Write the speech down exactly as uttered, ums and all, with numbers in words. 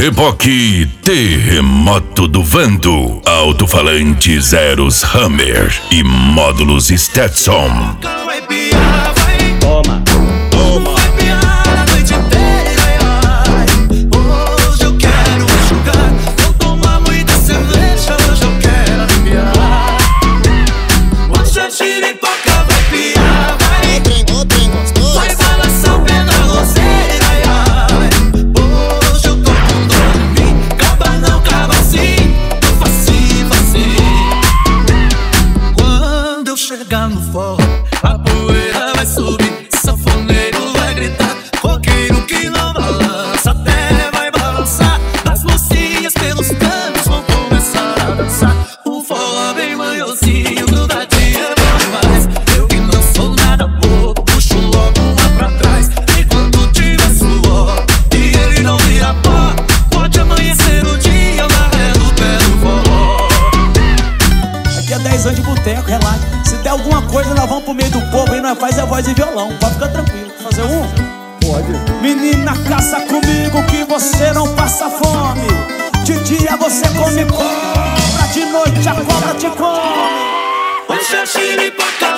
Reboque Terremoto do Vento, alto-falantes Eros Hammer e módulos Stetson. Toma, toma. Chegar no forró, a poeira vai subir, sanfoneiro vai gritar, roqueiro que não balança, até vai balançar. As mocinhas pelos cantos vão começar a dançar. Um forró bem manhosinho, grudadinho é bom demais. Eu que não sou nada bobo, puxo logo uma pra trás. Enquanto tiver suor e ele não vira pó, pode amanhecer o dia, eu narrando pelo forró. Aqui é dez anos de boteco, relaxa. Se der alguma coisa, nós vamos pro meio do povo e nós faz a voz e violão. Pode ficar tranquilo. Fazer um? Pode. Menina, caça comigo que você não passa fome. De dia você come cobra, de noite a cobra te come. Puxa, xiripaca.